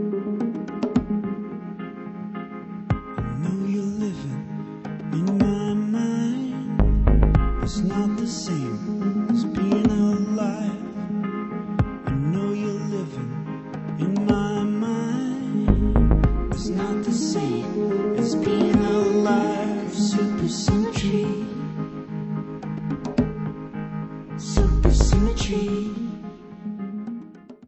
know you're living in my mind. It's not the same as being alive. I know you're living in my mind. It's not the same as being alive. Super